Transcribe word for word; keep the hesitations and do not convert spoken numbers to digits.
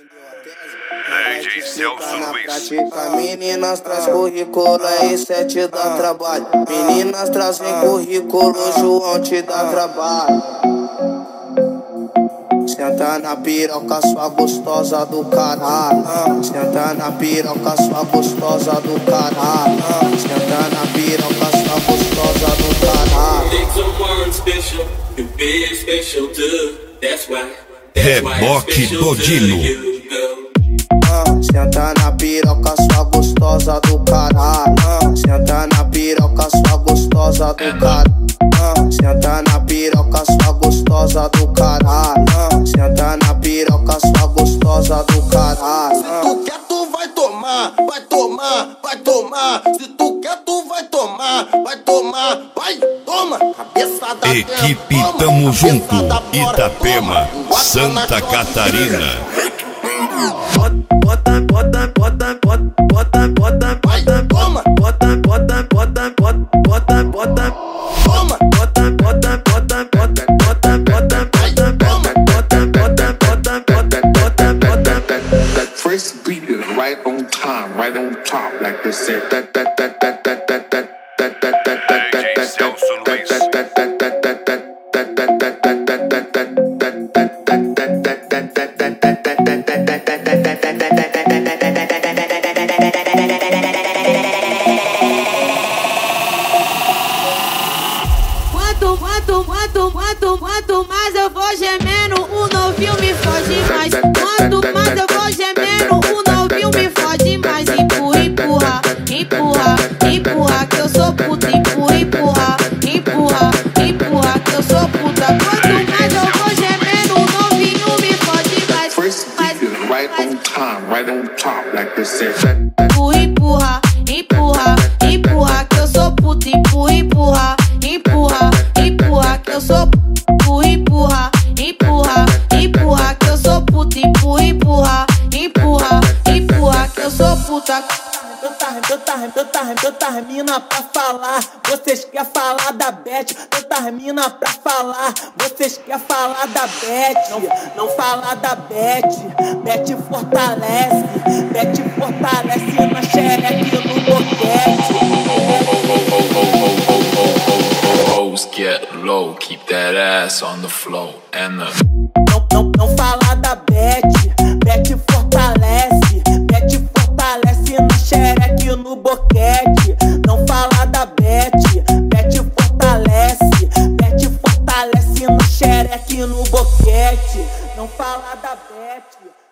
D J Celso Luiz. Prática, meninas traz currículo, aí cê te dá trabalho. Meninas trazem currículo, João te dá trabalho. Senta na piroca, sua gostosa do caralho. Senta na piroca, sua gostosa do caralho. Senta na piroca, sua gostosa do caralho. Think someone special, you big special too. That's why. Reboque Todino. Senta na piroca, sua gostosa do caralho. Senta na piroca, sua gostosa do caralho. Senta na piroca, sua gostosa do caralho. Senta na piroca, sua gostosa do caralho. Se tu quer, tu vai tomar, vai tomar, vai tomar. Se tu quer, tu vai tomar, vai tomar, vai, toma. Cabeça da Equipe toma, Tamo Junto, da fora, Itapema, toma. Santa Catarina. Bota, bota, bota, bota, bota, bota, bota, toma. Bota, bota, bota, bota, bota, bota, toma. Bota, bota, bota, bota, bota, bota, bota, toma. Bota, bota, bota, bota, bota, bota. That first beat is right on time, right on top, like they said. That that that that that that that that that that that that D J Celso Luiz. that that that that that that that that that that that Quanto, quanto, quanto, quanto, quanto mais eu vou gemendo, o novinho me fode mais. Quanto mais eu vou gemendo, o novinho me fode mais. Empurra, empurra, empurra, empurra, que eu sou puta. Empurra, empurra, empurra, empurra, que eu sou puta. Quanto mais eu vou gemendo, o novinho me fode mais. first beat is right on time, right on top, like they said. Empurra, empurra, empurra, empurra, que eu sou puta. Empurra, empurra, empurra, empurra, que eu sou empurra, empurra, empurra, que eu sou puta. Empurra, empurra, empurra, empurra, que eu sou puta. Tanta, tanta, tanta, tanta mina pra falar. Vocês querem falar da Beth? Tanta mina pra falar. Vocês querem falar da Beth? Não, não falar da Beth. Beth fortalece. Beth fortalece na xereca e no boquete. Hoes get low, keep that ass on the floor and the... Não, não, não falar da Beth. Beth fortalece. Beth fortalece na xereca e no boquete. Não falar da Beth. Beth fortalece. Beth fortalece na xereca e no boquete. Não falar da Beth.